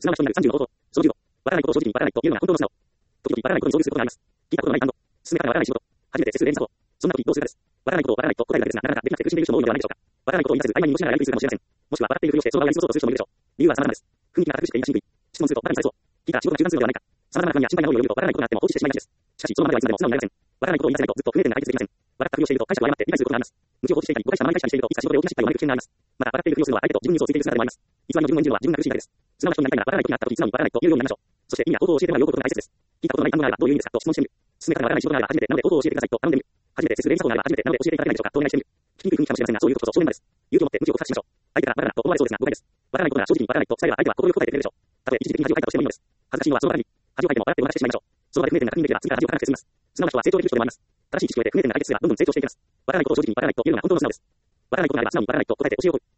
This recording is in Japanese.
すなわちとになる30の方法。その10を、わからないことを正直にわからないというのが本当の素直。時々わからないことに遭遇することがあります。聞いたことのない進め方がわからない仕事。初めて接する連鎖法。そんな時どうするかです。わからないことをわからないと答えるだけですが、なかなかできなくて苦しんでいる人も多いのではないでしょうか。わからないことを言い出せず、曖昧に濁しながらやりくりするかもしれません。もしくは笑っているふりをして、その場をやり過ごそうとする人もいるでしょう。理由は様々です。雰囲気が堅くして言い出しにくい。質問するとバカにされそう。聞いたら仕事が中断するのではないか。様々な不安や心配な思いを見るとわからないことがあっても放置してしまいがちです。しかし、その場ではいつまでも素直になれません。わからないことを言い出せないとずっと不明点で解決できません。笑ったふりをしていると解釈を誤って理解することがあります。無知を放置していたり、誤解したままに解釈していると、いつか仕事で大きな失敗を招く危険があります。また、笑っているふりをするのは相手と自分に嘘をついている姿でもあります。偽りの自分を演じるのは自分が苦しいだけです。素直な人になりたいなら、わからないことがあった時、素直にわからないと言うようになりましょう。そして、意味や方法を教えてもらうことが大切です。聞いたことのない単語があればどういう意味ですかと質問してみる。進め方がわからない仕事があれば初めてなので方法を教えてくださいと頼んでみる。初めて接する連鎖法があれば初めてなので教えていただけないでしょうかとお願いしてみる。聞きにくい雰囲気かもしれませんが、そういうことこそ正面です。勇気を持って無知を告白しましょう。相手からバカだと思われそうですが誤解です。わからないことが正直にわからないと伝えれば相手は心よく答えてくれるでしょう。たとえ一時的に恥をかいたとしてもいいのです。恥ずかしいのはその場に。恥をかいても笑ってお話ししてしまいましょう。その場で不明点が確認できれば次から恥をかかなくて済みます。素直な人は成長できる人でもあります。正しい知識を得て不明点が解決すればどんどん成長していきます。わからないことを正直にわからないというのが本当の素直です。わからないことがあれば素直にわからないと答えて教えを請う。